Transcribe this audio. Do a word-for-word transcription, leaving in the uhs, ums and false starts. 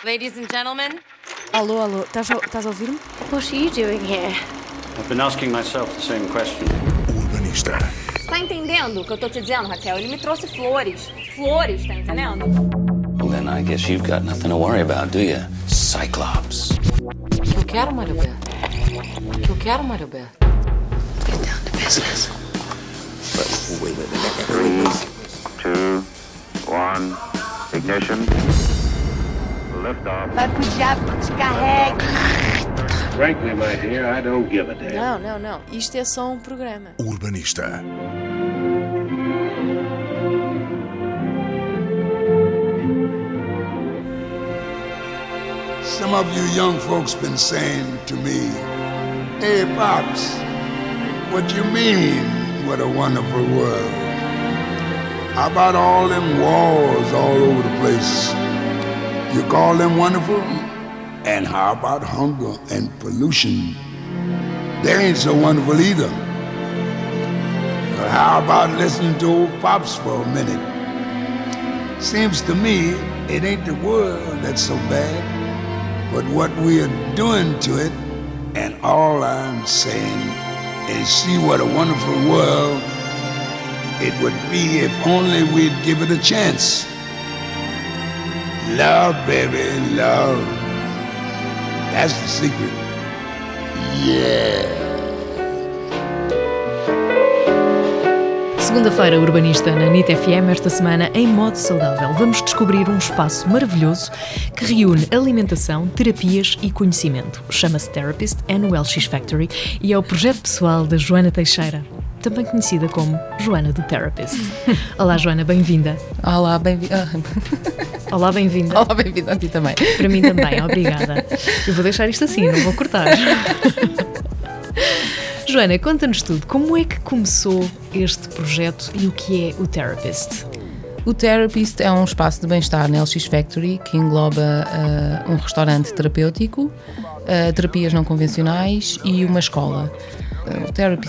Ladies and gentlemen. Alô, alô, estás a, estás a ouvir-me? What are you doing here? I've been asking myself the same question. Urbanista. Tá entendendo o que eu tô te dizendo, Raquel? Ele me trouxe flores. Flores, tá entendendo? Well, then I guess you've got nothing to worry about, do you? Cyclops. O que eu quero, Mário Beto? O que eu quero, Mário Beto? Get down to business. Wait, wait, wait, wait, wait. Two, one, ignition. Lift off. Vai pro diabo que te carregue. Frankly, my dear, I don't give a damn. Não, não, não. Isto é só um programa. Urbanista. Some of you young folks been saying to me, "Hey, Pops, what you mean, what a wonderful world? How about all them wars all over the place? You call them wonderful? And how about hunger and pollution? They ain't so wonderful either. But how about listening to old Pops for a minute? Seems to me it ain't the world that's so bad, but what we are doing to it. And all I'm saying is see what a wonderful world it would be if only we'd give it a chance. Love, baby, love. That's the secret. Yeah. Segunda-feira urbanista na N I T F M, esta semana em modo saudável. Vamos descobrir um espaço maravilhoso que reúne alimentação, terapias e conhecimento. Chama-se Therapist, é no L X Factory e é o projeto pessoal da Joana Teixeira, também conhecida como Joana do Therapist. Olá, Joana, bem-vinda. Olá, bem-vinda. Olá, bem-vinda. Olá, bem-vinda a ti também. Para mim também, obrigada. Eu vou deixar isto assim, não vou cortar. Joana, conta-nos tudo. Como é que começou este projeto e o que é o Therapist? O Therapist é um espaço de bem-estar na L X Factory que engloba uh, um restaurante terapêutico, uh, terapias não convencionais e uma escola. O Therapist